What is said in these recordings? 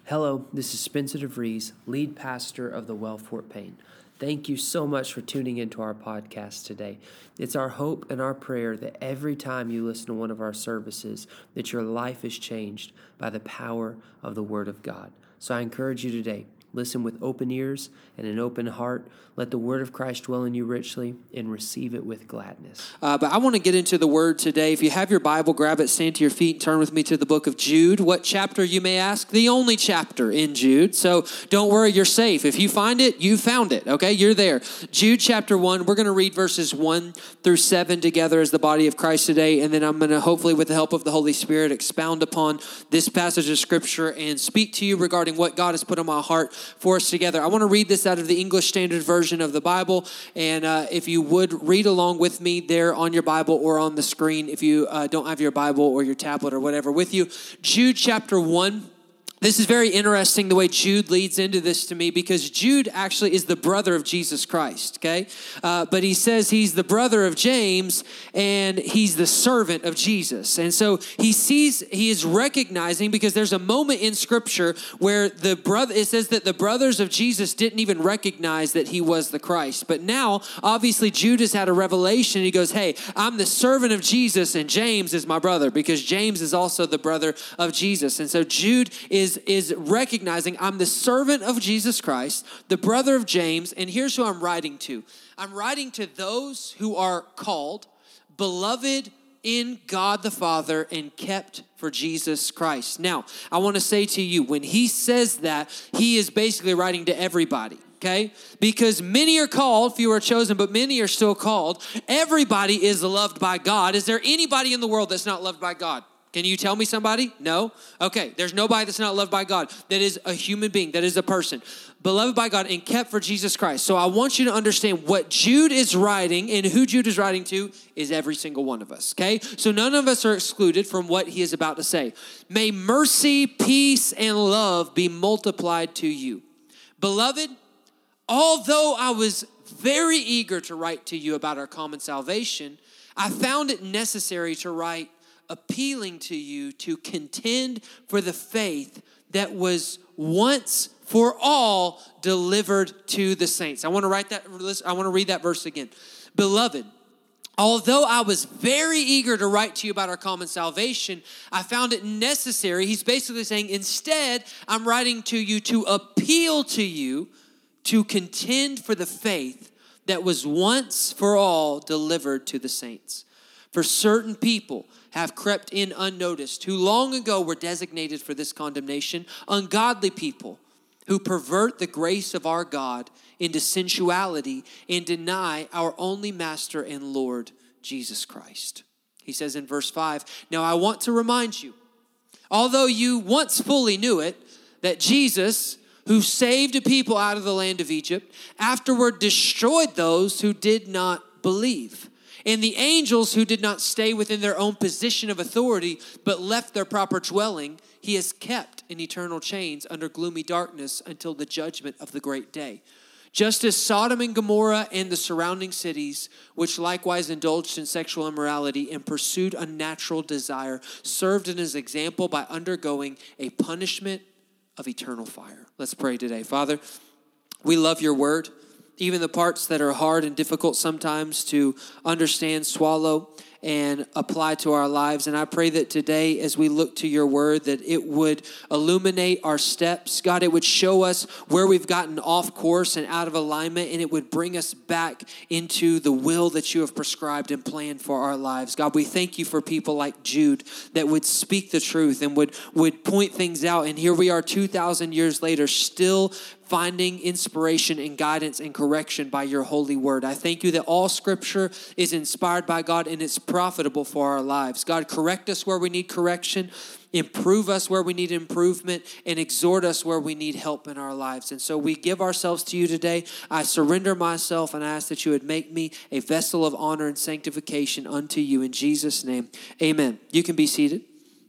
Hello, this is Spencer DeVries, lead pastor of the Well Fort Payne. Thank you so much for tuning into our podcast today. It's our hope and our prayer that every time you listen to one of our services, that your life is changed by the power of the Word of God. So I encourage you today, listen with open ears and an open heart. Let the word of Christ dwell in you richly and receive it with gladness. But I want to get into the word today. If you have your Bible, grab it, stand to your feet, and turn with me to the book of Jude. What chapter, you may ask? The only chapter in Jude. So don't worry, you're safe. If you find it, you found it, okay? You're there. Jude chapter 1, we're going to read verses 1 through 7 together as the body of Christ today. And then I'm going to, hopefully with the help of the Holy Spirit, expound upon this passage of Scripture and speak to you regarding what God has put on my heart for us together. I want to read this out of the English Standard Version of the Bible, and if you would read along with me there on your Bible or on the screen if you don't have your Bible or your tablet or whatever with you. Jude chapter 1. This is very interesting the way Jude leads into this to me, because Jude actually is the brother of Jesus Christ, okay? But he says he's the brother of James and he's the servant of Jesus. And so he is recognizing, because there's a moment in Scripture where it says that the brothers of Jesus didn't even recognize that he was the Christ. But now, obviously, Jude has had a revelation. He goes, hey, I'm the servant of Jesus and James is my brother, because James is also the brother of Jesus. And so Jude is recognizing I'm the servant of Jesus Christ, the brother of James, and here's who I'm writing to. I'm writing to those who are called, beloved in God the Father, and kept for Jesus Christ. Now, I want to say to you, when he says that, he is basically writing to everybody. Okay? Because many are called, few are chosen, but many are still called. Everybody is loved by God. Is there anybody in the world that's not loved by God? Can you tell me somebody? No? Okay, there's nobody that's not loved by God. That is a human being. That is a person. Beloved by God and kept for Jesus Christ. So I want you to understand what Jude is writing and who Jude is writing to is every single one of us, okay? So none of us are excluded from what he is about to say. May mercy, peace, and love be multiplied to you. Beloved, although I was very eager to write to you about our common salvation, I found it necessary to write appealing to you to contend for the faith that was once for all delivered to the saints. I want to read that verse again. Beloved, although I was very eager to write to you about our common salvation, I found it necessary. He's basically saying, instead, I'm writing to you to appeal to you to contend for the faith that was once for all delivered to the saints. For certain people have crept in unnoticed, who long ago were designated for this condemnation, ungodly people who pervert the grace of our God into sensuality and deny our only Master and Lord, Jesus Christ. He says in verse 5, now I want to remind you, although you once fully knew it, that Jesus, who saved a people out of the land of Egypt, afterward destroyed those who did not believe. And the angels who did not stay within their own position of authority, but left their proper dwelling, he has kept in eternal chains under gloomy darkness until the judgment of the great day. Just as Sodom and Gomorrah and the surrounding cities, which likewise indulged in sexual immorality and pursued unnatural desire, served as an example by undergoing a punishment of eternal fire. Let's pray today. Father, we love your word. Even the parts that are hard and difficult sometimes to understand, swallow, and apply to our lives. And I pray that today, as we look to your word, that it would illuminate our steps. God, it would show us where we've gotten off course and out of alignment, and it would bring us back into the will that you have prescribed and planned for our lives. God, we thank you for people like Jude that would speak the truth and would point things out. And here we are 2,000 years later, still finding inspiration and guidance and correction by your holy word. I thank you that all scripture is inspired by God and it's profitable for our lives. God, correct us where we need correction, improve us where we need improvement, and exhort us where we need help in our lives. And so we give ourselves to you today. I surrender myself and I ask that you would make me a vessel of honor and sanctification unto you in Jesus' name. Amen. You can be seated.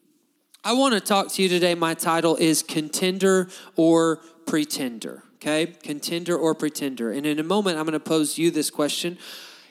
I want to talk to you today. My title is Contender or Pretender, okay? Contender or pretender. And in a moment, I'm going to pose you this question.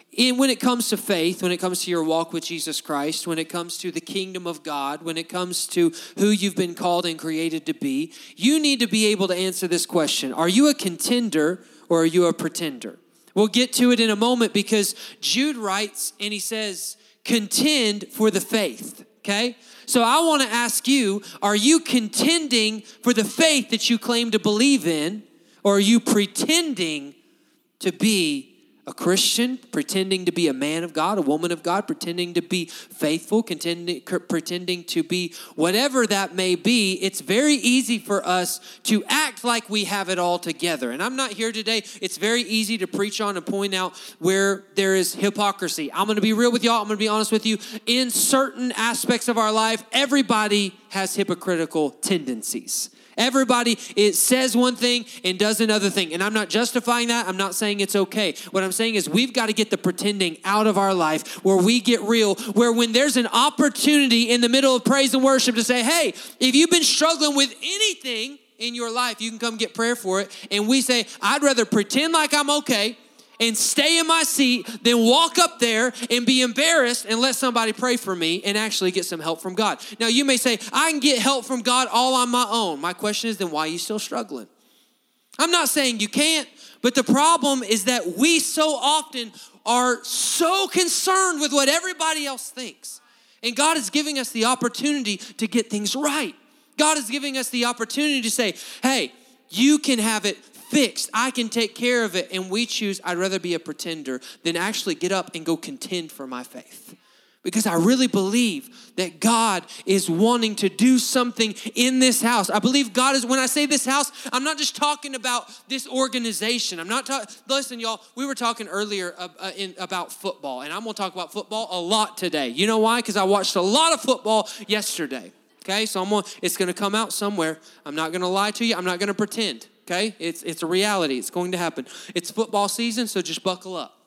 when it comes to faith, when it comes to your walk with Jesus Christ, when it comes to the kingdom of God, when it comes to who you've been called and created to be, you need to be able to answer this question. Are you a contender or are you a pretender? We'll get to it in a moment because Jude writes and he says, contend for the faith, okay? So I want to ask you, are you contending for the faith that you claim to believe in, or are you pretending to be a Christian, pretending to be a man of God, a woman of God, pretending to be faithful, pretending to be whatever that may be? It's very easy for us to act like we have it all together. And I'm not here today. It's very easy to preach on and point out where there is hypocrisy. I'm going to be real with y'all. I'm going to be honest with you. In certain aspects of our life, everybody has hypocritical tendencies. Everybody, it says one thing and does another thing. And I'm not justifying that. I'm not saying it's okay. What I'm saying is we've got to get the pretending out of our life where we get real, where when there's an opportunity in the middle of praise and worship to say, hey, if you've been struggling with anything in your life, you can come get prayer for it. And we say, I'd rather pretend like I'm okay and stay in my seat than walk up there and be embarrassed and let somebody pray for me and actually get some help from God. Now, you may say, I can get help from God all on my own. My question is, then why are you still struggling? I'm not saying you can't, but the problem is that we so often are so concerned with what everybody else thinks. And God is giving us the opportunity to get things right. God is giving us the opportunity to say, hey, you can have it fixed. I can take care of it. And we choose, I'd rather be a pretender than actually get up and go contend for my faith. Because I really believe that God is wanting to do something in this house. I believe God is, when I say this house, I'm not just talking about this organization. I'm not talking, listen y'all, we were talking earlier about football. And I'm going to talk about football a lot today. You know why? Because I watched a lot of football yesterday. Okay, so it's going to come out somewhere. I'm not going to lie to you. I'm not going to pretend. Okay, it's a reality. It's going to happen. It's football season, so just buckle up.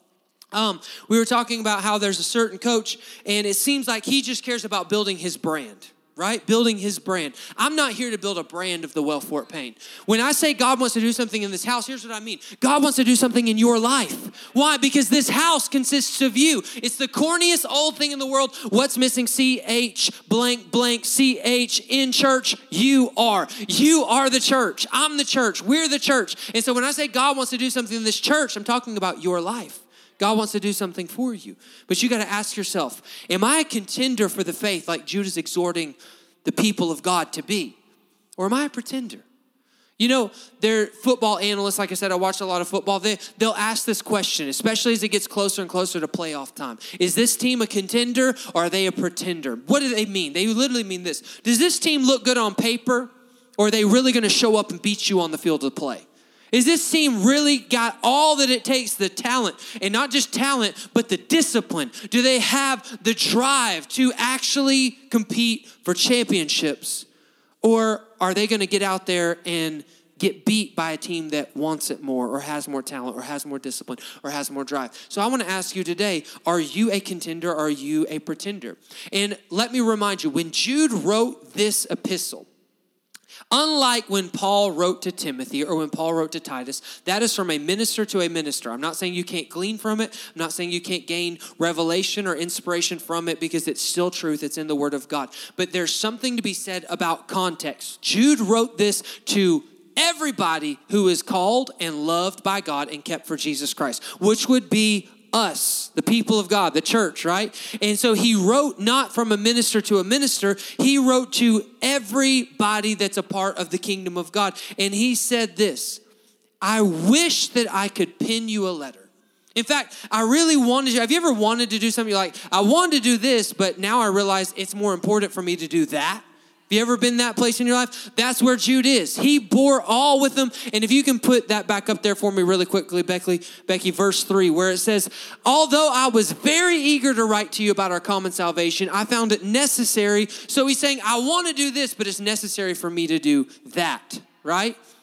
We were talking about how there's a certain coach, and it seems like he just cares about building his brand, right? Building his brand. I'm not here to build a brand of the Wellfort Payne. When I say God wants to do something in this house, here's what I mean. God wants to do something in your life. Why? Because this house consists of you. It's the corniest old thing in the world. What's missing? CH blank blank CH in church. You are. You are the church. I'm the church. We're the church. And so when I say God wants to do something in this church, I'm talking about your life. God wants to do something for you. But you got to ask yourself, am I a contender for the faith like Jude is exhorting the people of God to be? Or am I a pretender? You know, they're football analysts. Like I said, I watch a lot of football. They'll ask this question, especially as it gets closer and closer to playoff time. Is this team a contender or are they a pretender? What do they mean? They literally mean this. Does this team look good on paper or are they really going to show up and beat you on the field of play? Is this team really got all that it takes, the talent, and not just talent, but the discipline? Do they have the drive to actually compete for championships? Or are they going to get out there and get beat by a team that wants it more or has more talent or has more discipline or has more drive? So I want to ask you today, are you a contender or are you a pretender? And let me remind you, when Jude wrote this epistle, unlike when Paul wrote to Timothy or when Paul wrote to Titus, that is from a minister to a minister. I'm not saying you can't glean from it. I'm not saying you can't gain revelation or inspiration from it because it's still truth. It's in the Word of God. But there's something to be said about context. Jude wrote this to everybody who is called and loved by God and kept for Jesus Christ, which would be us, the people of God, the church, right? And so he wrote not from a minister to a minister. He wrote to everybody that's a part of the kingdom of God. And he said this, I wish that I could pen you a letter. In fact, I really wanted to. Have you ever wanted to do something? You're like, I wanted to do this, but now I realize it's more important for me to do that. Have you ever been that place in your life? That's where Jude is. He bore all with them. And if you can put that back up there for me really quickly, Becky, verse 3, where it says, although I was very eager to write to you about our common salvation, I found it necessary. So he's saying, I want to do this, but it's necessary for me to do that, right?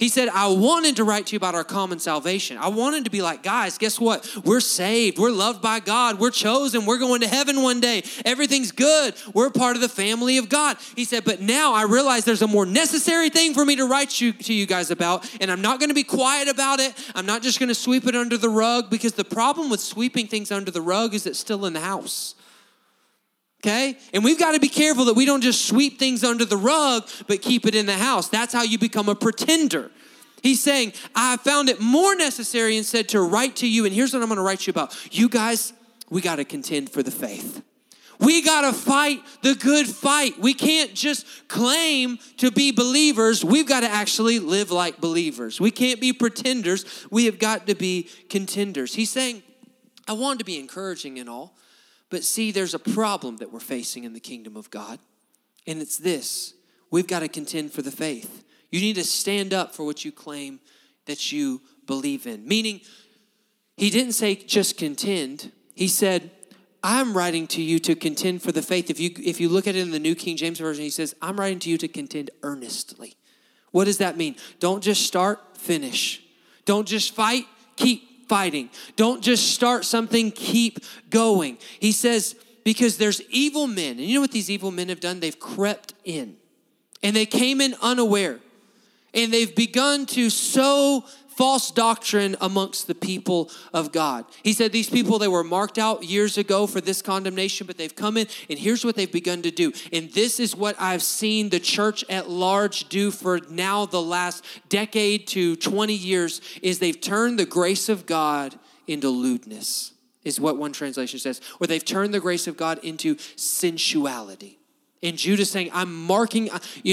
He said, I wanted to write to you about our common salvation. I wanted to be like, guys, guess what? We're saved. We're loved by God. We're chosen. We're going to heaven one day. Everything's good. We're part of the family of God. He said, but now I realize there's a more necessary thing for me to write to you guys about, and I'm not going to be quiet about it. I'm not just going to sweep it under the rug, because the problem with sweeping things under the rug is it's still in the house. Okay? And we've got to be careful that we don't just sweep things under the rug, but keep it in the house. That's how you become a pretender. He's saying, I found it more necessary instead to write to you, and here's what I'm going to write to you about. You guys, we got to contend for the faith. We got to fight the good fight. We can't just claim to be believers. We've got to actually live like believers. We can't be pretenders. We have got to be contenders. He's saying, I wanted to be encouraging and all, but see, there's a problem that we're facing in the kingdom of God, and it's this. We've got to contend for the faith. You need to stand up for what you claim that you believe in. Meaning, he didn't say just contend. He said, I'm writing to you to contend for the faith. If you look at it in the New King James Version, he says, I'm writing to you to contend earnestly. What does that mean? Don't just start, finish. Don't just fight, keep fighting. Don't just start something, keep going. He says, because there's evil men. And you know what these evil men have done? They've crept in. And they came in unaware. And they've begun to sow false doctrine amongst the people of God. He said these people, they were marked out years ago for this condemnation, but they've come in, and here's what they've begun to do. And this is what I've seen the church at large do for now the last decade to 20 years, is they've turned the grace of God into lewdness, is what one translation says. Or they've turned the grace of God into sensuality. And Jude is saying, I'm marking,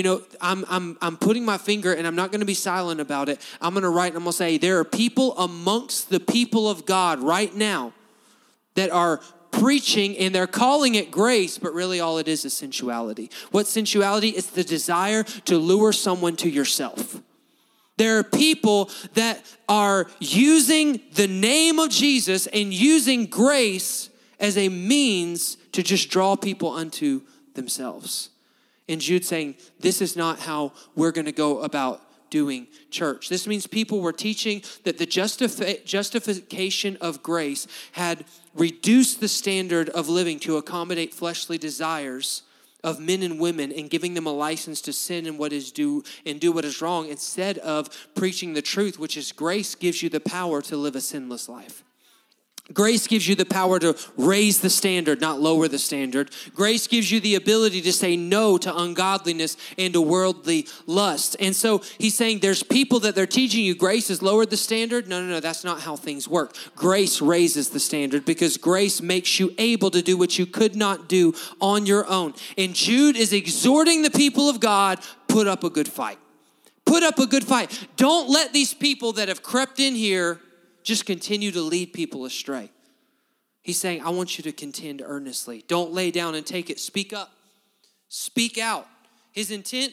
I'm putting my finger, and I'm not going to be silent about it. I'm going to write, and I'm going to say, there are people amongst the people of God right now that are preaching, and they're calling it grace, but really all it is sensuality. What's sensuality? It's the desire to lure someone to yourself. There are people that are using the name of Jesus and using grace as a means to just draw people unto themselves. And Jude saying, this is not how we're going to go about doing church. This means people were teaching that the justification of grace had reduced the standard of living to accommodate fleshly desires of men and women, and giving them a license to sin and what is due and do what is wrong, instead of preaching the truth, which is grace gives you the power to live a sinless life. Grace gives you the power to raise the standard, not lower the standard. Grace gives you the ability to say no to ungodliness and to worldly lust. And so he's saying there's people that they're teaching you grace has lowered the standard. No, that's not how things work. Grace raises the standard, because grace makes you able to do what you could not do on your own. And Jude is exhorting the people of God, put up a good fight. Put up a good fight. Don't let these people that have crept in here just continue to lead people astray. He's saying, I want you to contend earnestly. Don't lay down and take it. Speak up. Speak out. His intent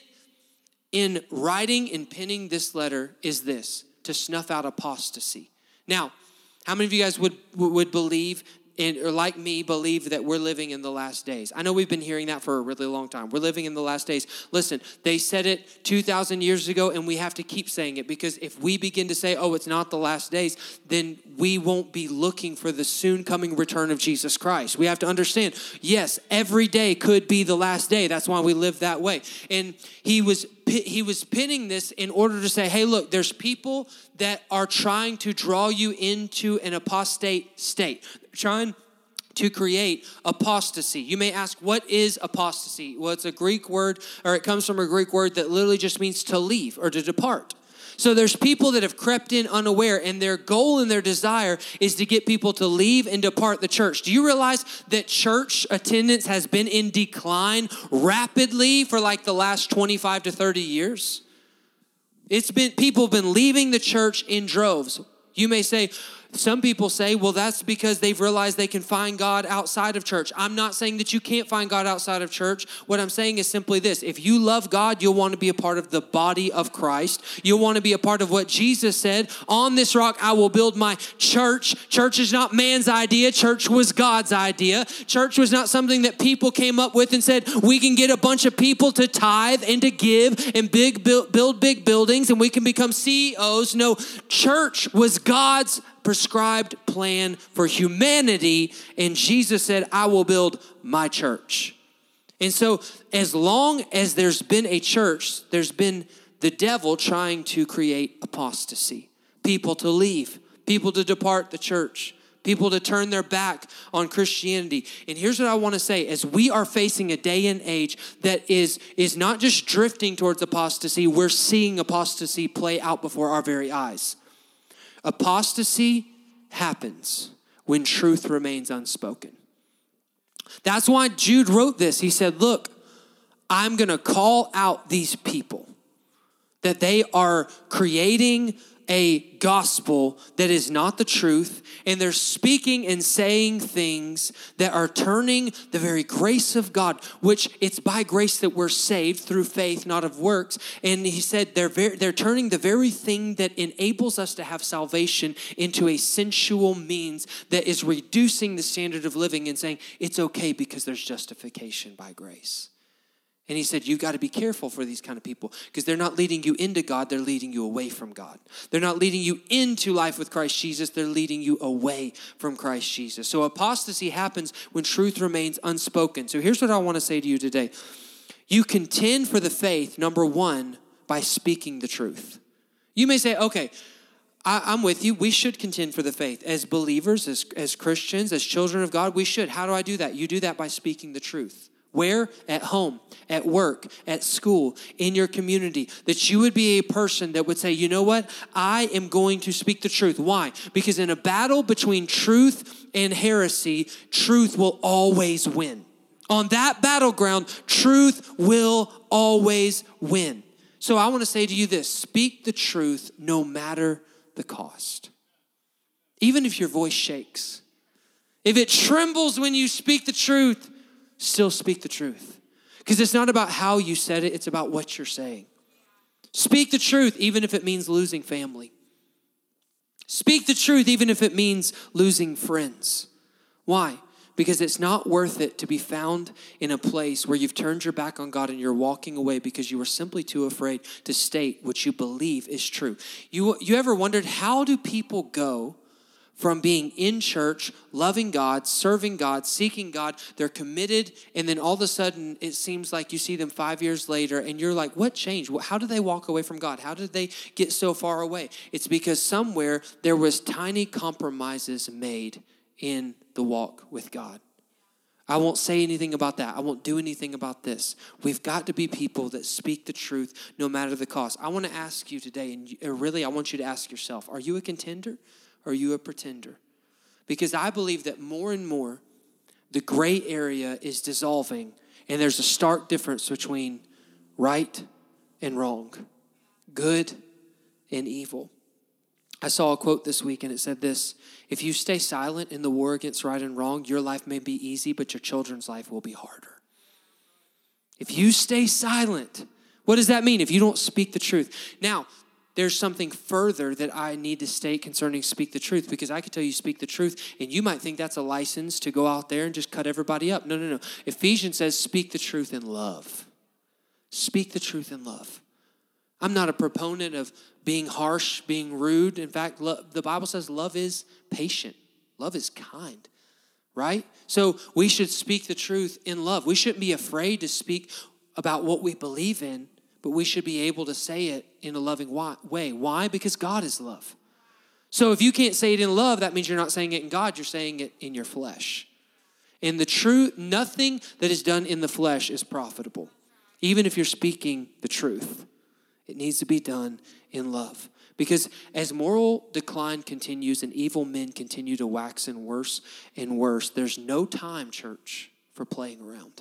in writing and penning this letter is this: to snuff out apostasy. Now, how many of you guys would believe, or like me, believe that we're living in the last days? I know we've been hearing that for a really long time. We're living in the last days. Listen, they said it 2,000 years ago, and we have to keep saying it, because if we begin to say, oh, it's not the last days, then we won't be looking for the soon coming return of Jesus Christ. We have to understand, yes, every day could be the last day. That's why we live that way. And he was pinning this in order to say, hey, look, there's people that are trying to draw you into an apostate state. Trying to create apostasy. You may ask, what is apostasy? Well, it's a Greek word, or it comes from a Greek word that literally just means to leave or to depart. So there's people that have crept in unaware, and their goal and their desire is to get people to leave and depart the church. Do you realize that church attendance has been in decline rapidly for like the last 25 to 30 years? People have been leaving the church in droves. You may say, some people say, well, that's because they've realized they can find God outside of church. I'm not saying that you can't find God outside of church. What I'm saying is simply this. If you love God, you'll want to be a part of the body of Christ. You'll want to be a part of what Jesus said, on this rock I will build my church. Church is not man's idea. Church was God's idea. Church was not something that people came up with and said, we can get a bunch of people to tithe and to give and build big buildings and we can become CEOs. No, church was God's prescribed plan for humanity, and Jesus said, I will build my church. And so as long as there's been a church, there's been the devil trying to create apostasy, people to leave, people to depart the church, people to turn their back on Christianity. And here's what I want to say, as we are facing a day and age that is not just drifting towards apostasy, we're seeing apostasy play out before our very eyes. Apostasy happens when truth remains unspoken. That's why Jude wrote this. He said, look, I'm going to call out these people that they are creating a gospel that is not the truth, and they're speaking and saying things that are turning the very grace of God, which it's by grace that we're saved through faith, not of works. And he said they're turning the very thing that enables us to have salvation into a sensual means that is reducing the standard of living and saying it's okay because there's justification by grace. And he said, you got to be careful for these kind of people because they're not leading you into God, they're leading you away from God. They're not leading you into life with Christ Jesus, they're leading you away from Christ Jesus. So apostasy happens when truth remains unspoken. So here's what I want to say to you today. You contend for the faith, number one, by speaking the truth. You may say, okay, I'm with you. We should contend for the faith. As believers, as Christians, as children of God, we should. How do I do that? You do that by speaking the truth. Where? At home, at work, at school, in your community. That you would be a person that would say, you know what? I am going to speak the truth. Why? Because in a battle between truth and heresy, truth will always win. On that battleground, truth will always win. So I want to say to you this, speak the truth no matter the cost. Even if your voice shakes. If it trembles when you speak the truth, still speak the truth. Because it's not about how you said it, it's about what you're saying. Speak the truth even if it means losing family. Speak the truth even if it means losing friends. Why? Because it's not worth it to be found in a place where you've turned your back on God and you're walking away because you were simply too afraid to state what you believe is true. You ever wondered, how do people go from being in church, loving God, serving God, seeking God, they're committed, and then all of a sudden it seems like you see them 5 years later and you're like, what changed? How did they walk away from God? How did they get so far away? It's because somewhere there was tiny compromises made in the walk with God. I won't say anything about that. I won't do anything about this. We've got to be people that speak the truth no matter the cost. I want to ask you today, and really I want you to ask yourself, are you a contender? Or are you a pretender? Because I believe that more and more, the gray area is dissolving, and there's a stark difference between right and wrong, good and evil. I saw a quote this week, and it said this: if you stay silent in the war against right and wrong, your life may be easy, but your children's life will be harder. If you stay silent, what does that mean? If you don't speak the truth. Now, there's something further that I need to state concerning speak the truth, because I could tell you speak the truth and you might think that's a license to go out there and just cut everybody up. No. Ephesians says speak the truth in love. Speak the truth in love. I'm not a proponent of being harsh, being rude. In fact, the Bible says love is patient. Love is kind, right? So we should speak the truth in love. We shouldn't be afraid to speak about what we believe in, but we should be able to say it in a loving way. Why? Because God is love. So if you can't say it in love, that means you're not saying it in God, you're saying it in your flesh. In the truth, nothing that is done in the flesh is profitable. Even if you're speaking the truth, it needs to be done in love. Because as moral decline continues and evil men continue to wax and worse, there's no time, church, for playing around.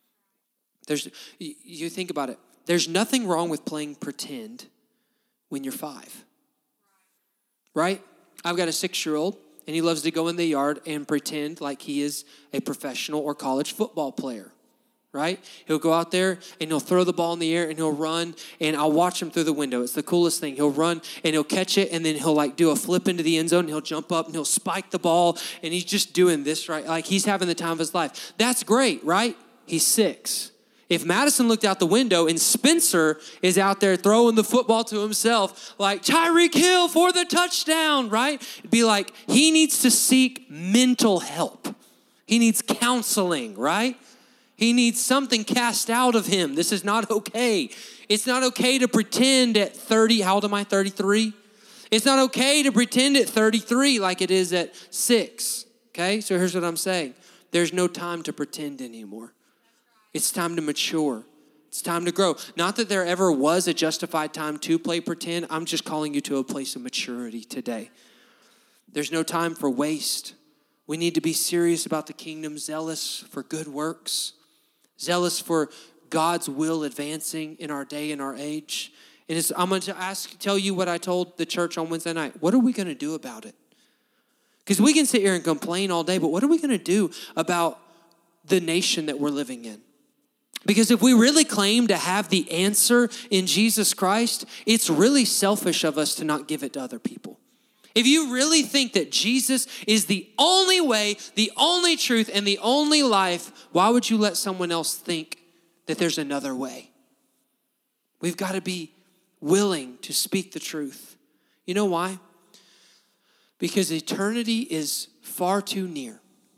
You think about it. There's nothing wrong with playing pretend when you're 5. Right? I've got a 6-year-old, and he loves to go in the yard and pretend like he is a professional or college football player, right? He'll go out there, and he'll throw the ball in the air, and he'll run, and I'll watch him through the window. It's the coolest thing. He'll run, and he'll catch it, and then he'll like do a flip into the end zone, and he'll jump up, and he'll spike the ball, and he's just doing this, right? Like he's having the time of his life. That's great, right? He's 6. If Madison looked out the window and Spencer is out there throwing the football to himself like Tyreek Hill for the touchdown, right? It'd be like he needs to seek mental help. He needs counseling, right? He needs something cast out of him. This is not okay. It's not okay to pretend at 30. How old am I? 33? It's not okay to pretend at 33 like it is at 6. Okay? So here's what I'm saying. There's no time to pretend anymore. It's time to mature. It's time to grow. Not that there ever was a justified time to play pretend. I'm just calling you to a place of maturity today. There's no time for waste. We need to be serious about the kingdom, zealous for good works, zealous for God's will advancing in our day and our age. And I'm going to tell you what I told the church on Wednesday night. What are we going to do about it? Because we can sit here and complain all day, but what are we going to do about the nation that we're living in? Because if we really claim to have the answer in Jesus Christ, it's really selfish of us to not give it to other people. If you really think that Jesus is the only way, the only truth, and the only life, why would you let someone else think that there's another way? We've got to be willing to speak the truth. You know why? Because eternity is far too near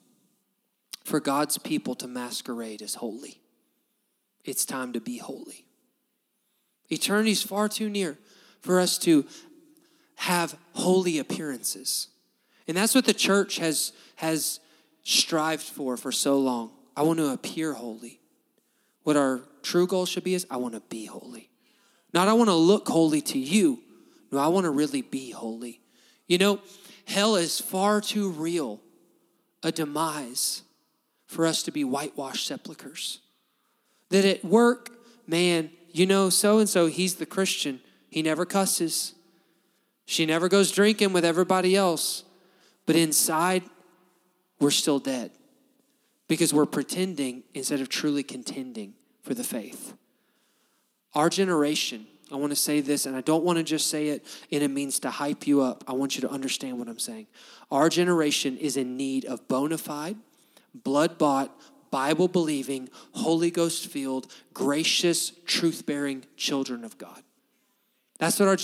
for God's people to masquerade as holy. It's time to be holy. Eternity is far too near for us to have holy appearances. And that's what the church has strived for so long. I want to appear holy. What our true goal should be is I want to be holy. Not I want to look holy to you. No, I want to really be holy. You know, hell is far too real a demise for us to be whitewashed sepulchers. That at work, man, you know, so-and-so, he's the Christian. He never cusses. She never goes drinking with everybody else. But inside, we're still dead. Because we're pretending instead of truly contending for the faith. Our generation, I want to say this, and I don't want to just say it in a means to hype you up. I want you to understand what I'm saying. Our generation is in need of bona fide, blood-bought, Bible-believing, Holy Ghost-filled, gracious, truth-bearing children of God. That's what our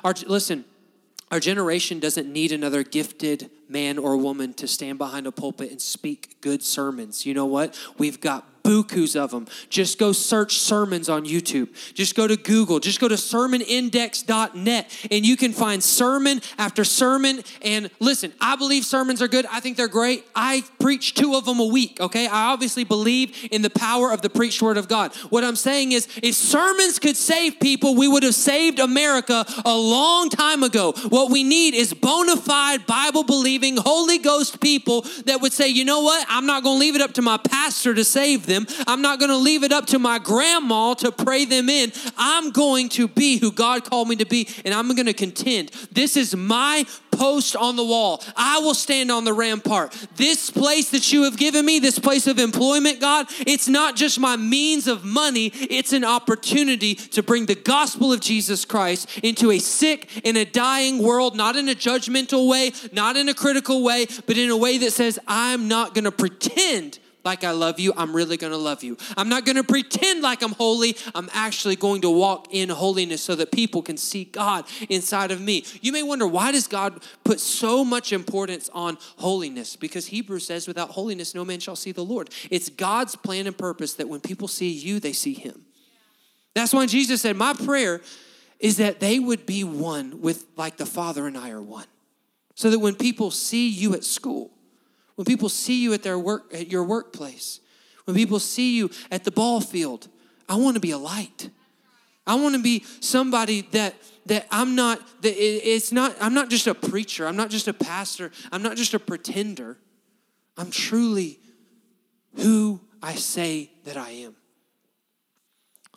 generation doesn't need another gifted man or woman to stand behind a pulpit and speak good sermons. You know what? We've got bukus of them. Just go search sermons on YouTube. Just go to Google. Just go to sermonindex.net and you can find sermon after sermon. And listen, I believe sermons are good. I think they're great. I preach 2 of them a week, okay? I obviously believe in the power of the preached word of God. What I'm saying is if sermons could save people, we would have saved America a long time ago. What we need is bona fide, Bible-believing, Holy Ghost people that would say, you know what? I'm not going to leave it up to my pastor to save them. I'm not going to leave it up to my grandma to pray them in. I'm going to be who God called me to be, and I'm going to contend. This is my post on the wall. I will stand on the rampart. This place that you have given me, this place of employment, God, it's not just my means of money. It's an opportunity to bring the gospel of Jesus Christ into a sick and a dying world, not in a judgmental way, not in a critical way, but in a way that says, I'm not going to pretend like I love you, I'm really going to love you. I'm not going to pretend like I'm holy. I'm actually going to walk in holiness so that people can see God inside of me. You may wonder, why does God put so much importance on holiness? Because Hebrews says, without holiness, no man shall see the Lord. It's God's plan and purpose that when people see you, they see him. That's why Jesus said, my prayer is that they would be one with like the Father and I are one. So that when people see you at school, when people see you at your workplace, when people see you at the ball field, I want to be a light. I want to be somebody that I'm not just a preacher. I'm not just a pastor. I'm not just a pretender. I'm truly who I say that I am,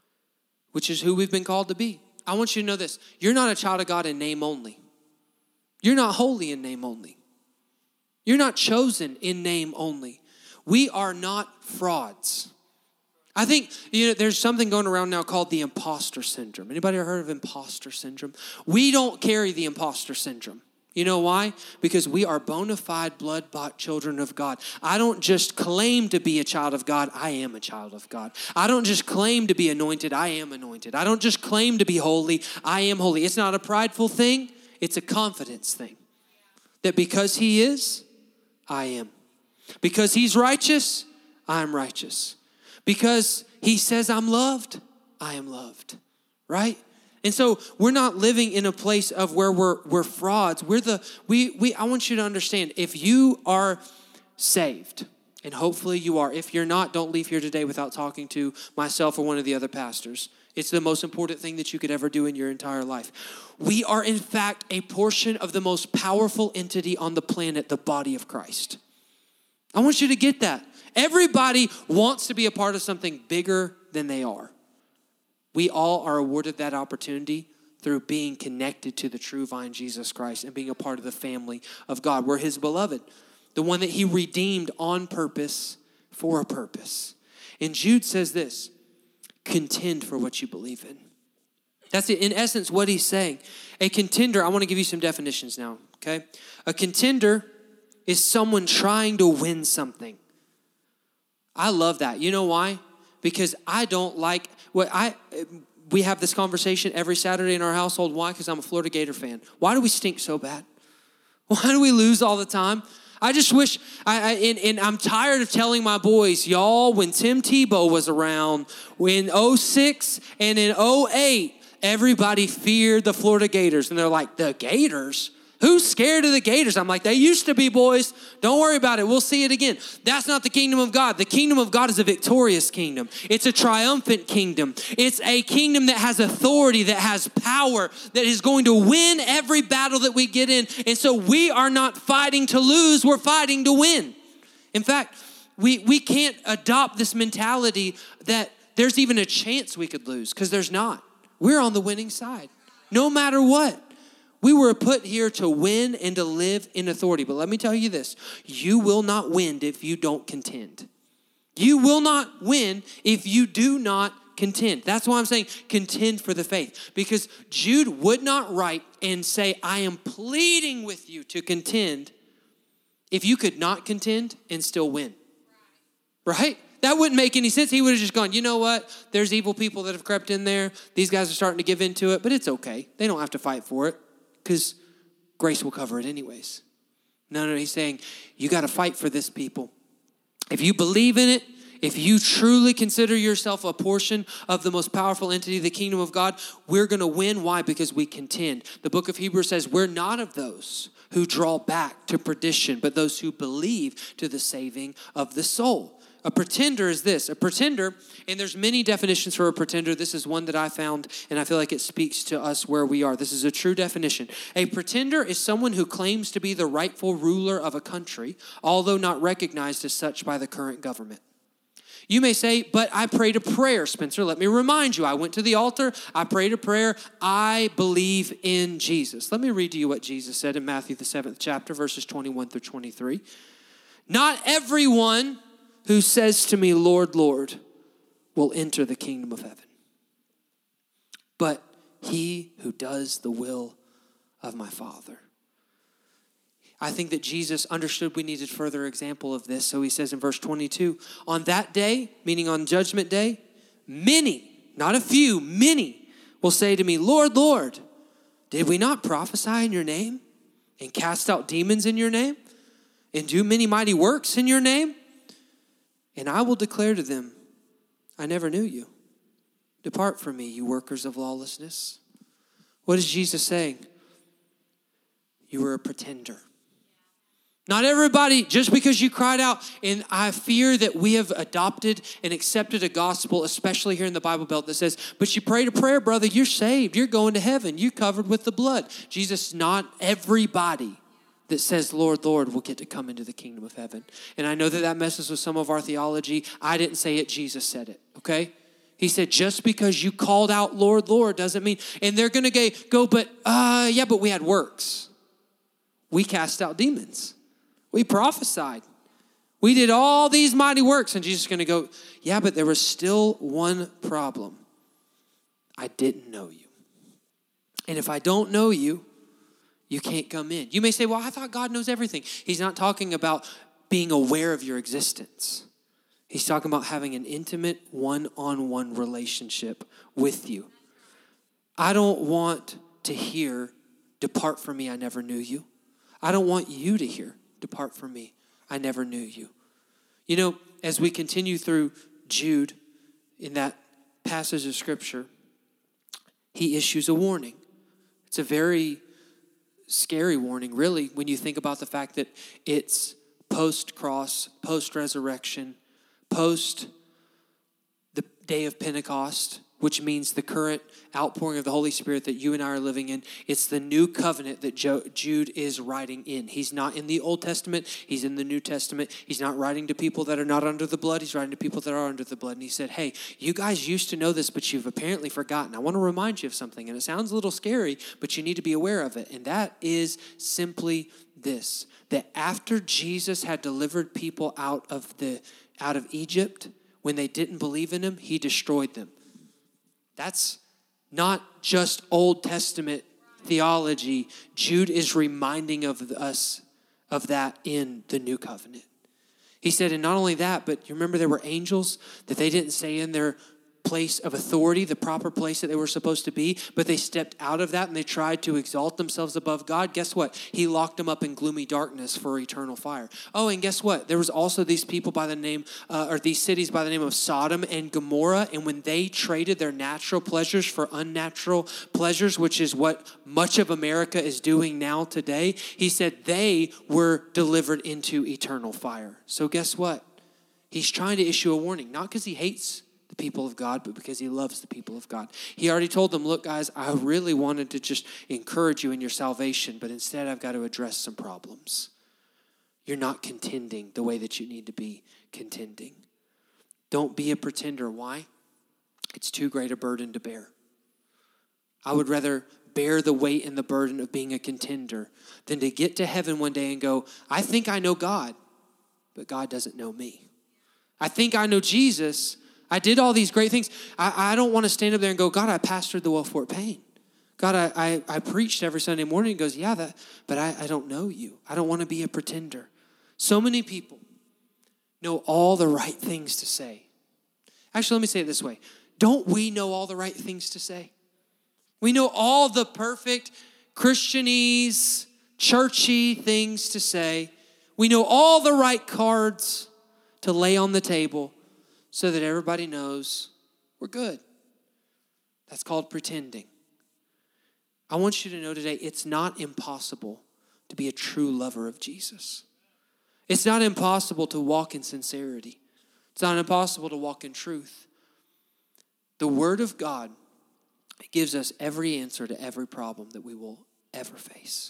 which is who we've been called to be. I want you to know this. You're not a child of God in name only. You're not holy in name only. You're not chosen in name only. We are not frauds. I think, there's something going around now called the imposter syndrome. Anybody ever heard of imposter syndrome? We don't carry the imposter syndrome. You know why? Because we are bona fide, blood-bought children of God. I don't just claim to be a child of God. I am a child of God. I don't just claim to be anointed. I am anointed. I don't just claim to be holy. I am holy. It's not a prideful thing. It's a confidence thing. That because he is, I am. Because he's righteous, I'm righteous. Because he says I'm loved, I am loved. Right? And so we're not living in a place of where we're frauds. I want you to understand, if you are saved, and hopefully you are. If you're not, don't leave here today without talking to myself or one of the other pastors. It's the most important thing that you could ever do in your entire life. We are, in fact, a portion of the most powerful entity on the planet, the body of Christ. I want you to get that. Everybody wants to be a part of something bigger than they are. We all are awarded that opportunity through being connected to the true vine, Jesus Christ, and being a part of the family of God. We're his beloved, the one that he redeemed on purpose for a purpose. And Jude says this, contend for what you believe in. That's it. In essence, what he's saying. A contender, I want to give you some definitions now, okay? A contender is someone trying to win something. I love that. You know why? Because I don't like we have this conversation every Saturday in our household. Why? Because I'm a Florida Gator fan. Why do we stink so bad? Why do we lose all the time? I just wish, and I'm tired of telling my boys, y'all, when Tim Tebow was around, in 06 and in 08, everybody feared the Florida Gators. And they're like, the Gators? Who's scared of the Gators? I'm like, they used to be, boys. Don't worry about it. We'll see it again. That's not the kingdom of God. The kingdom of God is a victorious kingdom. It's a triumphant kingdom. It's a kingdom that has authority, that has power, that is going to win every battle that we get in. And so we are not fighting to lose. We're fighting to win. In fact, we can't adopt this mentality that there's even a chance we could lose, because there's not. We're on the winning side, no matter what. We were put here to win and to live in authority. But let me tell you this, you will not win if you don't contend. You will not win if you do not contend. That's why I'm saying contend for the faith. Because Jude would not write and say, I am pleading with you to contend, if you could not contend and still win. Right? That wouldn't make any sense. He would have just gone, you know what? There's evil people that have crept in there. These guys are starting to give into it, but it's okay. They don't have to fight for it, because grace will cover it anyways. No, he's saying, you got to fight for this, people. If you believe in it, if you truly consider yourself a portion of the most powerful entity, the kingdom of God, we're going to win. Why? Because we contend. The book of Hebrews says, we're not of those who draw back to perdition, but those who believe to the saving of the soul. A pretender is this. A pretender, and there's many definitions for a pretender. This is one that I found, and I feel like it speaks to us where we are. This is a true definition. A pretender is someone who claims to be the rightful ruler of a country, although not recognized as such by the current government. You may say, but I prayed a prayer, Spencer. Let me remind you, I went to the altar, I prayed a prayer, I believe in Jesus. Let me read to you what Jesus said in Matthew the 7th chapter, verses 21 through 23. Not everyone who says to me, Lord, Lord, will enter the kingdom of heaven, but he who does the will of my Father. I think that Jesus understood we needed further example of this. So he says in verse 22, on that day, meaning on judgment day, many, not a few, many will say to me, Lord, Lord, did we not prophesy in your name and cast out demons in your name and do many mighty works in your name? And I will declare to them, I never knew you. Depart from me, you workers of lawlessness. What is Jesus saying? You were a pretender. Not everybody, just because you cried out, and I fear that we have adopted and accepted a gospel, especially here in the Bible Belt, that says, but you prayed a prayer, brother, you're saved, you're going to heaven, you're covered with the blood. Jesus, not everybody that says, Lord, Lord, will get to come into the kingdom of heaven. And I know that messes with some of our theology. I didn't say it, Jesus said it, okay? He said, just because you called out, Lord, Lord, doesn't mean, and they're going to go, but we had works. We cast out demons. We prophesied. We did all these mighty works. And Jesus is going to go, yeah, but there was still one problem. I didn't know you. And if I don't know you, you can't come in. You may say, well, I thought God knows everything. He's not talking about being aware of your existence. He's talking about having an intimate one-on-one relationship with you. I don't want to hear, depart from me, I never knew you. I don't want you to hear, depart from me, I never knew you. You know, as we continue through Jude, in that passage of Scripture, he issues a warning. It's a very scary warning, really, when you think about the fact that it's post-cross, post-resurrection, post the day of Pentecost, which means the current outpouring of the Holy Spirit that you and I are living in. It's the new covenant that Jude is writing in. He's not in the Old Testament. He's in the New Testament. He's not writing to people that are not under the blood. He's writing to people that are under the blood. And he said, hey, you guys used to know this, but you've apparently forgotten. I want to remind you of something. And it sounds a little scary, but you need to be aware of it. And that is simply this, that after Jesus had delivered people out of Egypt, when they didn't believe in him, he destroyed them. That's not just Old Testament theology. Jude is reminding of us of that in the new covenant. He said, and not only that, but you remember there were angels that they didn't stay in their place of authority, the proper place that they were supposed to be, but they stepped out of that and they tried to exalt themselves above God. Guess what? He locked them up in gloomy darkness for eternal fire. Oh, and guess what? There was also these people by the name, or these cities by the name of Sodom and Gomorrah, and when they traded their natural pleasures for unnatural pleasures, which is what much of America is doing now today, he said they were delivered into eternal fire. So guess what? He's trying to issue a warning, not because he hates the people of God, but because he loves the people of God. He already told them, look, guys, I really wanted to just encourage you in your salvation, but instead I've got to address some problems. You're not contending the way that you need to be contending. Don't be a pretender. Why? It's too great a burden to bear. I would rather bear the weight and the burden of being a contender than to get to heaven one day and go, I think I know God, but God doesn't know me. I think I know Jesus. I did all these great things. I don't want to stand up there and go, God, I pastored the Wellfort Payne. God, I preached every Sunday morning. He goes, yeah, but I don't know you. I don't want to be a pretender. So many people know all the right things to say. Actually, let me say it this way. Don't we know all the right things to say? We know all the perfect Christianese, churchy things to say. We know all the right cards to lay on the table so that everybody knows we're good. That's called pretending. I want you to know today, it's not impossible to be a true lover of Jesus. It's not impossible to walk in sincerity. It's not impossible to walk in truth. The Word of God gives us every answer to every problem that we will ever face.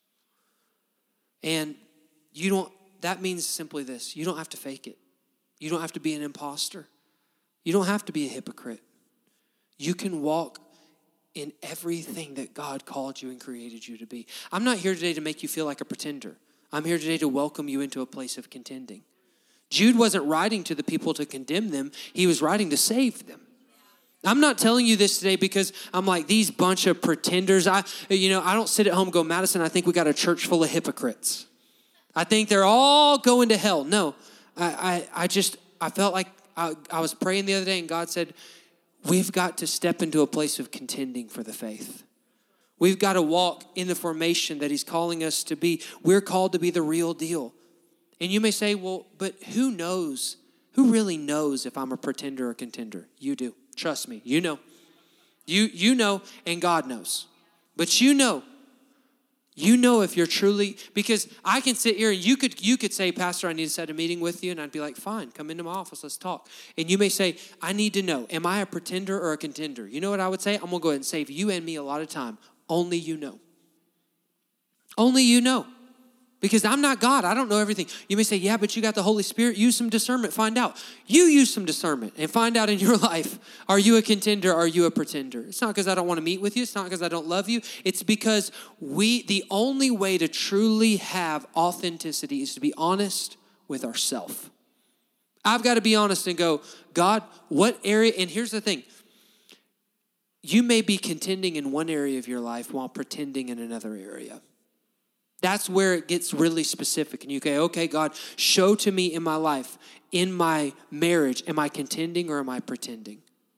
And that means simply this, you don't have to fake it. You don't have to be an imposter. You don't have to be a hypocrite. You can walk in everything that God called you and created you to be. I'm not here today to make you feel like a pretender. I'm here today to welcome you into a place of contending. Jude wasn't writing to the people to condemn them. He was writing to save them. I'm not telling you this today because I'm like, these bunch of pretenders. I don't sit at home and go, Madison, I think we got a church full of hypocrites. I think they're all going to hell. No. I felt like I was praying the other day and God said, we've got to step into a place of contending for the faith. We've got to walk in the formation that he's calling us to be. We're called to be the real deal. And you may say, well, but who knows? Who really knows if I'm a pretender or contender? You do. Trust me. You know. You know and God knows. But you know if you're truly, because I can sit here and you could say, Pastor, I need to set a meeting with you. And I'd be like, fine, come into my office, let's talk. And you may say, I need to know, am I a pretender or a contender? You know what I would say? I'm going to go ahead and save you and me a lot of time. Only you know. Only you know. Because I'm not God. I don't know everything. You may say, yeah, but you got the Holy Spirit. Use some discernment. Find out. You use some discernment and find out in your life, are you a contender? Are you a pretender? It's not because I don't want to meet with you. It's not because I don't love you. It's because the only way to truly have authenticity is to be honest with ourselves. I've got to be honest and go, God, what area? And here's the thing. You may be contending in one area of your life while pretending in another area. That's where it gets really specific. And you go, okay, God, show to me in my life, in my marriage, am I contending or am I pretending?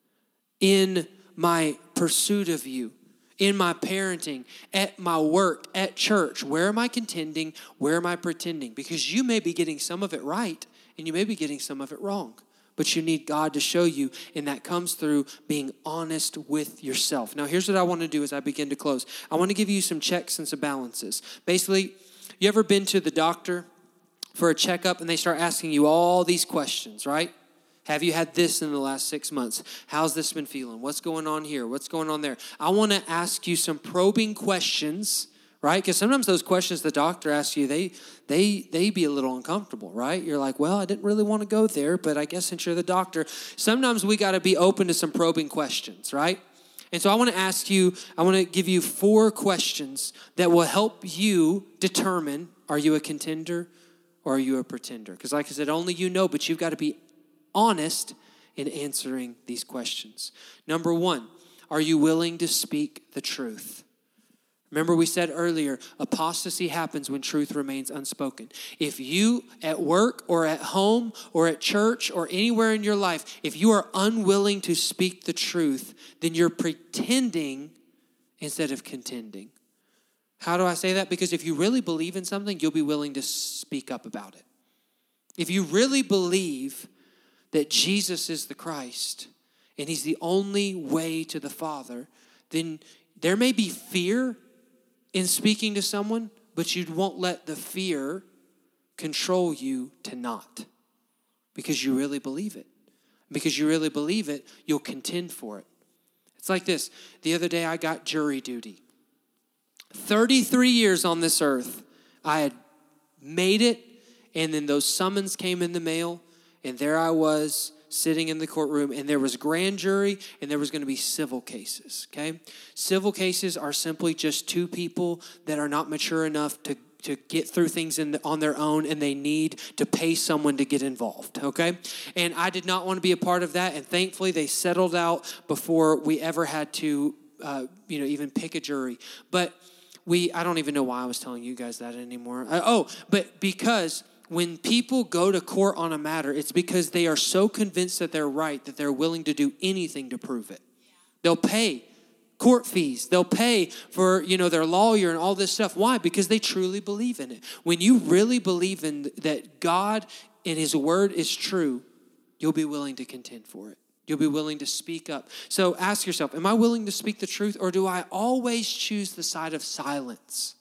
In my pursuit of you, in my parenting, at my work, at church, where am I contending? Where am I pretending? Because you may be getting some of it right and you may be getting some of it wrong. But you need God to show you, and that comes through being honest with yourself. Now, here's what I want to do as I begin to close. I want to give you some checks and some balances. Basically, you ever been to the doctor for a checkup and they start asking you all these questions, right? Have you had this in the last 6 months? How's this been feeling? What's going on here? What's going on there? I want to ask you some probing questions, right? Because sometimes those questions the doctor asks you, they be a little uncomfortable, right? You're like, well, I didn't really want to go there, but I guess since you're the doctor, sometimes we got to be open to some probing questions, right? And so I want to give you 4 questions that will help you determine, are you a contender or are you a pretender? Because like I said, only you know, but you've got to be honest in answering these questions. Number 1, are you willing to speak the truth? Remember we said earlier, apostasy happens when truth remains unspoken. If you at work or at home or at church or anywhere in your life, if you are unwilling to speak the truth, then you're pretending instead of contending. How do I say that? Because if you really believe in something, you'll be willing to speak up about it. If you really believe that Jesus is the Christ and he's the only way to the Father, then there may be fear in speaking to someone, but you won't let the fear control you to not, because you really believe it. Because you really believe it, you'll contend for it. It's like this. The other day I got jury duty. 33 years on this earth, I had made it, and then those summons came in the mail, and there I was sitting in the courtroom, and there was grand jury, and there was going to be civil cases, okay? Civil cases are simply just 2 people that are not mature enough to get through things on their own, and they need to pay someone to get involved, okay? And I did not want to be a part of that, and thankfully they settled out before we ever had to, even pick a jury. But I don't even know why I was telling you guys that anymore. But because when people go to court on a matter, it's because they are so convinced that they're right that they're willing to do anything to prove it. They'll pay court fees. They'll pay for, their lawyer and all this stuff. Why? Because they truly believe in it. When you really believe in that God and his word is true, you'll be willing to contend for it. You'll be willing to speak up. So ask yourself, am I willing to speak the truth, or do I always choose the side of silence?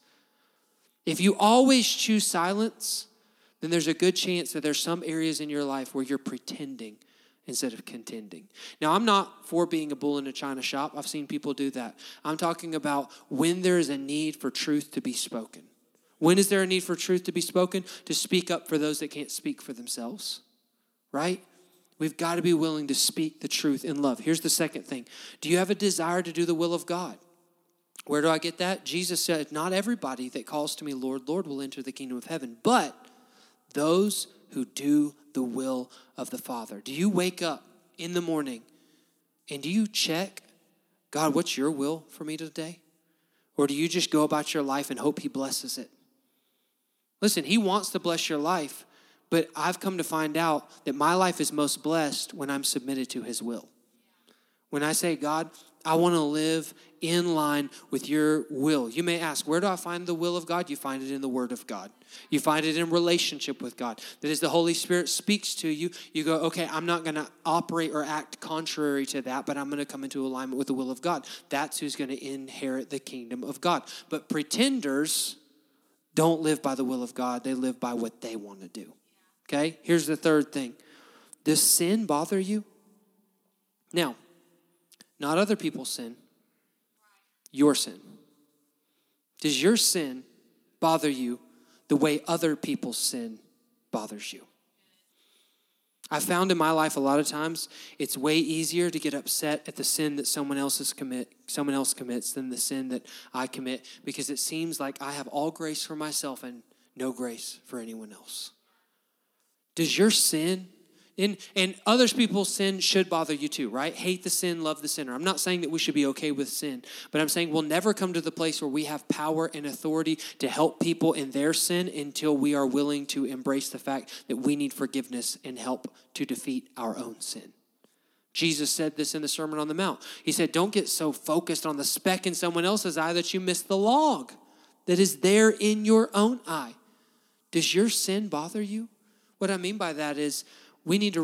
If you always choose silence, then there's a good chance that there's some areas in your life where you're pretending instead of contending. Now, I'm not for being a bull in a china shop. I've seen people do that. I'm talking about when there is a need for truth to be spoken. When is there a need for truth to be spoken? To speak up for those that can't speak for themselves, right? We've got to be willing to speak the truth in love. Here's the second thing. Do you have a desire to do the will of God? Where do I get that? Jesus said, not everybody that calls to me, Lord, Lord, will enter the kingdom of heaven, but those who do the will of the Father. Do you wake up in the morning and do you check, God, what's your will for me today? Or do you just go about your life and hope he blesses it? Listen, he wants to bless your life, but I've come to find out that my life is most blessed when I'm submitted to his will. When I say, God, I want to live in line with your will. You may ask, where do I find the will of God? You find it in the Word of God. You find it in relationship with God. That as the Holy Spirit speaks to you, you go, okay, I'm not going to operate or act contrary to that, but I'm going to come into alignment with the will of God. That's who's going to inherit the kingdom of God. But pretenders don't live by the will of God. They live by what they want to do. Okay? Here's the third thing. Does sin bother you? Now, not other people's sin, your sin. Does your sin bother you the way other people's sin bothers you. I found in my life a lot of times it's way easier to get upset at the sin that someone else commits than the sin that I commit, because it seems like I have all grace for myself and no grace for anyone else. Does your sin and other people's sin should bother you too, right? Hate the sin, love the sinner. I'm not saying that we should be okay with sin, but I'm saying we'll never come to the place where we have power and authority to help people in their sin until we are willing to embrace the fact that we need forgiveness and help to defeat our own sin. Jesus said this in the Sermon on the Mount. He said, don't get so focused on the speck in someone else's eye that you miss the log that is there in your own eye. Does your sin bother you? What I mean by that is, we need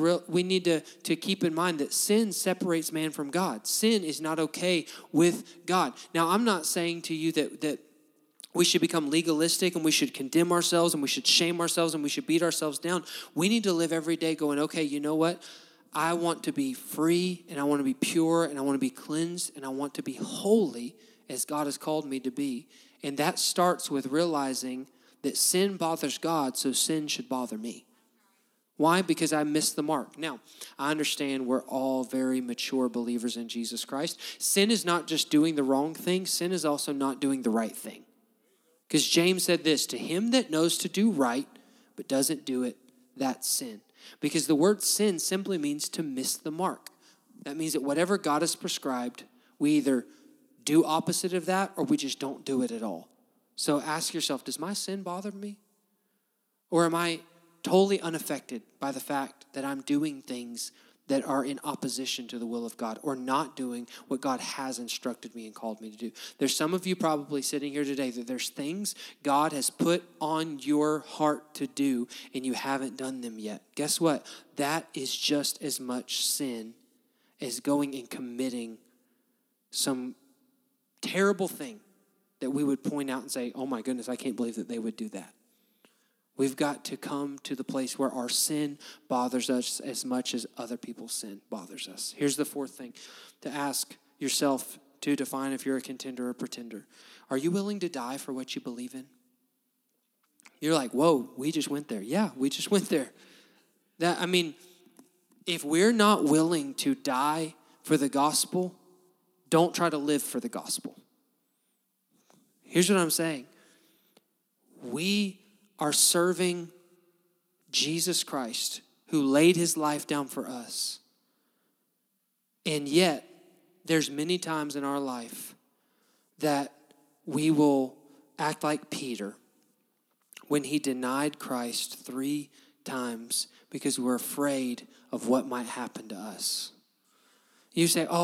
to keep in mind that sin separates man from God. Sin is not okay with God. Now, I'm not saying to you that we should become legalistic and we should condemn ourselves and we should shame ourselves and we should beat ourselves down. We need to live every day going, okay, you know what? I want to be free and I want to be pure and I want to be cleansed and I want to be holy as God has called me to be. And that starts with realizing that sin bothers God, so sin should bother me. Why? Because I missed the mark. Now, I understand we're all very mature believers in Jesus Christ. Sin is not just doing the wrong thing. Sin is also not doing the right thing. Because James said this, to him that knows to do right, but doesn't do it, that's sin. Because the word sin simply means to miss the mark. That means that whatever God has prescribed, we either do opposite of that or we just don't do it at all. So ask yourself, does my sin bother me? Or am I totally unaffected by the fact that I'm doing things that are in opposition to the will of God or not doing what God has instructed me and called me to do? There's some of you probably sitting here today that there's things God has put on your heart to do and you haven't done them yet. Guess what? That is just as much sin as going and committing some terrible thing that we would point out and say, oh my goodness, I can't believe that they would do that. We've got to come to the place where our sin bothers us as much as other people's sin bothers us. Here's the fourth thing to ask yourself to define if you're a contender or pretender. Are you willing to die for what you believe in? You're like, whoa, we just went there. Yeah, we just went there. If we're not willing to die for the gospel, don't try to live for the gospel. Here's what I'm saying. We are serving Jesus Christ, who laid his life down for us. And yet, there's many times in our life that we will act like Peter when he denied Christ 3 times because we're afraid of what might happen to us. You say, oh,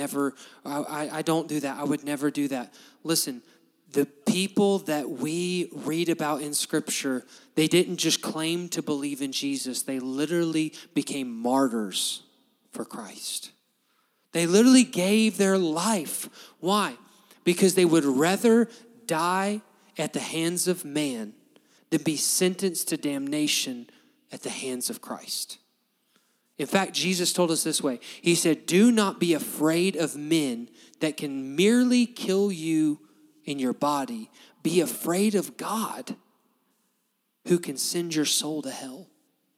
I don't do that. I would never do that. Listen, the people that we read about in Scripture, they didn't just claim to believe in Jesus. They literally became martyrs for Christ. They literally gave their life. Why? Because they would rather die at the hands of man than be sentenced to damnation at the hands of Christ. In fact, Jesus told us this way. He said, do not be afraid of men that can merely kill you in your body. Be afraid of God who can send your soul to hell.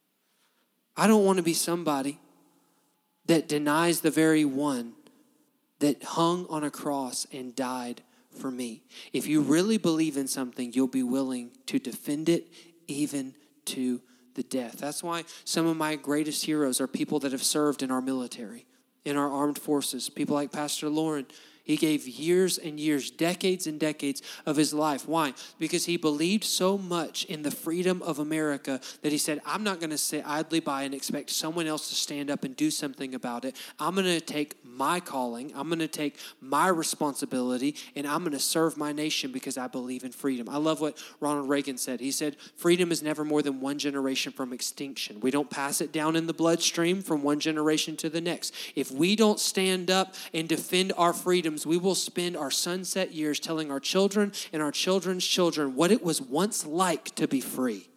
I don't want to be somebody that denies the very one that hung on a cross and died for me. If you really believe in something, you'll be willing to defend it even to the death. That's why some of my greatest heroes are people that have served in our military, in our armed forces. People like Pastor Lauren. He gave years and years, decades and decades of his life. Why? Because he believed so much in the freedom of America that he said, I'm not going to sit idly by and expect someone else to stand up and do something about it. I'm going to take my calling. I'm going to take my responsibility, and I'm going to serve my nation because I believe in freedom. I love what Ronald Reagan said. He said, freedom is never more than one generation from extinction. We don't pass it down in the bloodstream from one generation to the next. If we don't stand up and defend our freedoms, we will spend our sunset years telling our children and our children's children what it was once like to be free.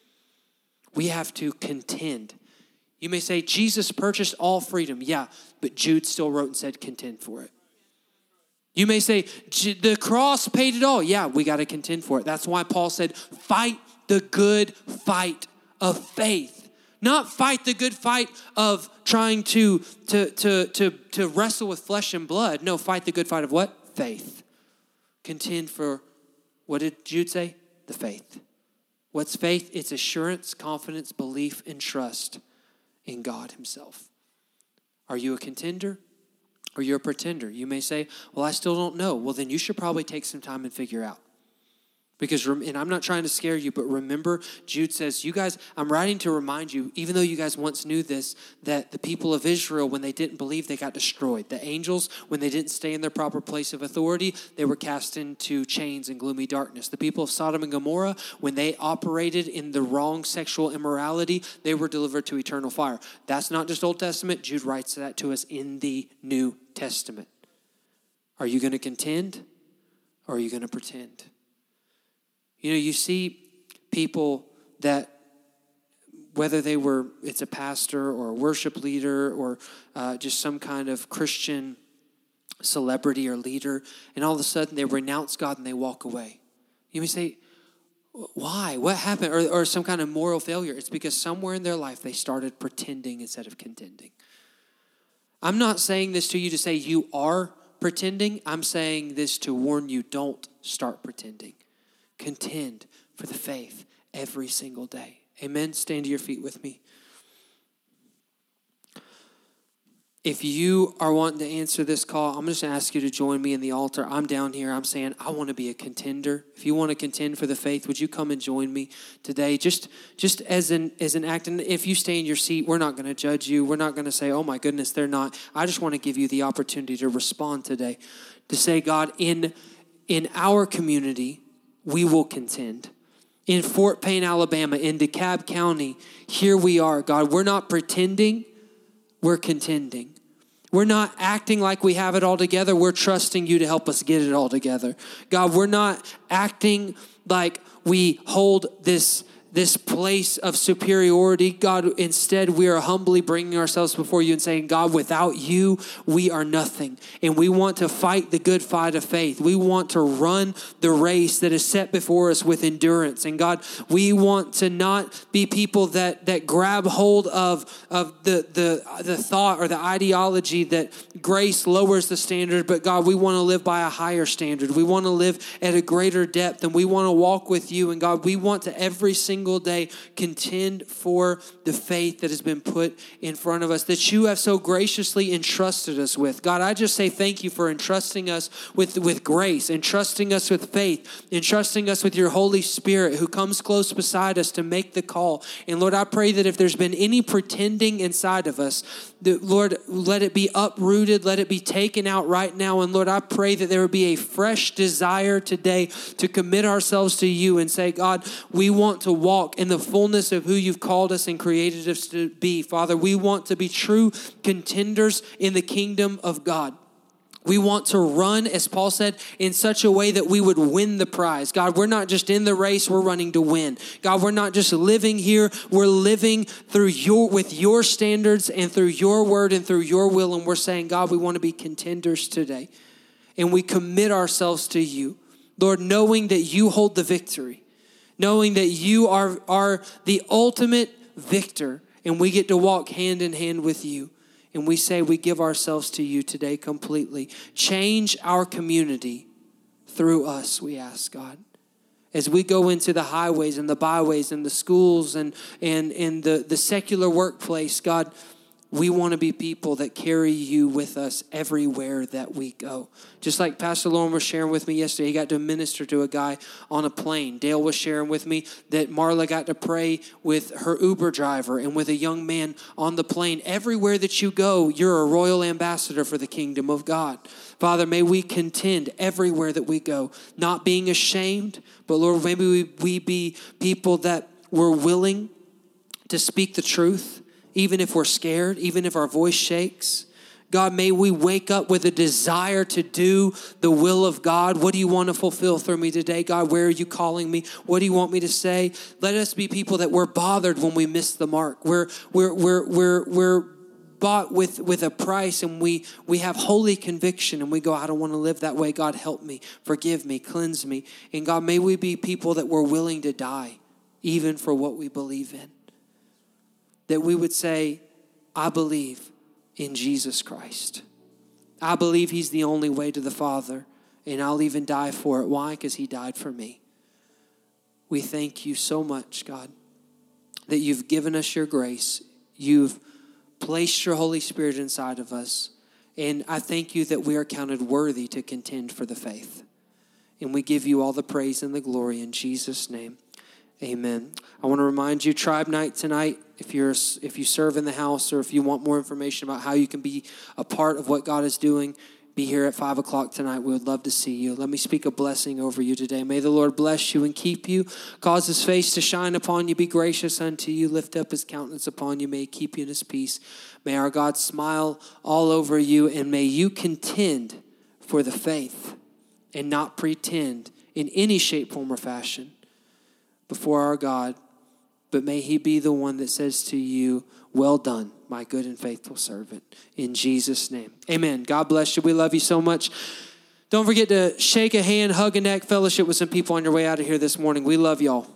We have to contend. You may say, Jesus purchased all freedom. Yeah, but Jude still wrote and said, contend for it. You may say, the cross paid it all. Yeah, we got to contend for it. That's why Paul said, fight the good fight of faith. Not fight the good fight of trying to wrestle with flesh and blood. No, fight the good fight of what? Faith. Contend for, what did Jude say? The faith. What's faith? It's assurance, confidence, belief, and trust in God himself. Are you a contender or you're a pretender? You may say, well, I still don't know. Well, then you should probably take some time and figure out. Because, and I'm not trying to scare you, but remember, Jude says, you guys, I'm writing to remind you, even though you guys once knew this, that the people of Israel, when they didn't believe, they got destroyed. The angels, when they didn't stay in their proper place of authority, they were cast into chains and gloomy darkness. The people of Sodom and Gomorrah, when they operated in the wrong sexual immorality, they were delivered to eternal fire. That's not just Old Testament. Jude writes that to us in the New Testament. Are you going to contend or are you going to pretend? You know, you see people that, whether it's a pastor or a worship leader or just some kind of Christian celebrity or leader, and all of a sudden they renounce God and they walk away. You may say, why? What happened? Or some kind of moral failure. It's because somewhere in their life they started pretending instead of contending. I'm not saying this to you to say you are pretending. I'm saying this to warn you, don't start pretending. Contend for the faith every single day. Amen. Stand to your feet with me. If you are wanting to answer this call, I'm just going to ask you to join me in the altar. I'm down here. I'm saying I want to be a contender. If you want to contend for the faith, would you come and join me today? Just as an act. And if you stay in your seat, we're not going to judge you. We're not going to say, oh my goodness, they're not. I just want to give you the opportunity to respond today. To say, God, in our community, we will contend. In Fort Payne, Alabama, in DeKalb County, here we are, God. We're not pretending, we're contending. We're not acting like we have it all together. We're trusting you to help us get it all together. God, we're not acting like we hold this place of superiority. God, instead, we are humbly bringing ourselves before you and saying, God, without you, we are nothing. And we want to fight the good fight of faith. We want to run the race that is set before us with endurance. And God, we want to not be people that grab hold of the thought or the ideology that grace lowers the standard. But God, we want to live by a higher standard. We want to live at a greater depth, and we want to walk with you. And God, we want to every single day contend for the faith that has been put in front of us, that you have so graciously entrusted us with. God, I just say thank you for entrusting us with grace, entrusting us with faith, entrusting us with your Holy Spirit who comes close beside us to make the call. And Lord, I pray that if there's been any pretending inside of us, that, Lord, let it be uprooted, let it be taken out right now. And Lord, I pray that there would be a fresh desire today to commit ourselves to you and say, God, we want to walk in the fullness of who you've called us and created us to be. Father, we want to be true contenders in the kingdom of God. We want to run, as Paul said, in such a way that we would win the prize. God, we're not just in the race, we're running to win. God, we're not just living here, we're living with your standards and through your word and through your will. And we're saying, God, we want to be contenders today. And we commit ourselves to you. Lord, knowing that you hold the victory. Knowing that you are the ultimate victor, and we get to walk hand in hand with you. And we say we give ourselves to you today completely. Change our community through us, we ask, God. As we go into the highways and the byways and the schools and the secular workplace, God, we want to be people that carry you with us everywhere that we go. Just like Pastor Lauren was sharing with me yesterday, he got to minister to a guy on a plane. Dale was sharing with me that Marla got to pray with her Uber driver and with a young man on the plane. Everywhere that you go, you're a royal ambassador for the kingdom of God. Father, may we contend everywhere that we go, not being ashamed, but Lord, maybe we be people that were willing to speak the truth, even if we're scared, even if our voice shakes. God, may we wake up with a desire to do the will of God. What do you want to fulfill through me today? God, where are you calling me? What do you want me to say? Let us be people that we're bothered when we miss the mark. We're bought with a price, and we have holy conviction, and we go, I don't want to live that way. God, help me, forgive me, cleanse me. And God, may we be people that we're willing to die, even for what we believe in. That we would say, I believe in Jesus Christ. I believe he's the only way to the Father, and I'll even die for it. Why? Because he died for me. We thank you so much, God, that you've given us your grace. You've placed your Holy Spirit inside of us. And I thank you that we are counted worthy to contend for the faith. And we give you all the praise and the glory in Jesus' name. Amen. I want to remind you, Tribe Night tonight, if you serve in the house or if you want more information about how you can be a part of what God is doing, be here at 5 o'clock tonight. We would love to see you. Let me speak a blessing over you today. May the Lord bless you and keep you, cause his face to shine upon you, be gracious unto you, lift up his countenance upon you, may he keep you in his peace. May our God smile all over you, and may you contend for the faith and not pretend in any shape, form, or fashion before our God, but may he be the one that says to you, well done, my good and faithful servant. In Jesus' name, amen. God bless you. We love you so much. Don't forget to shake a hand, hug a neck, fellowship with some people on your way out of here this morning. We love y'all.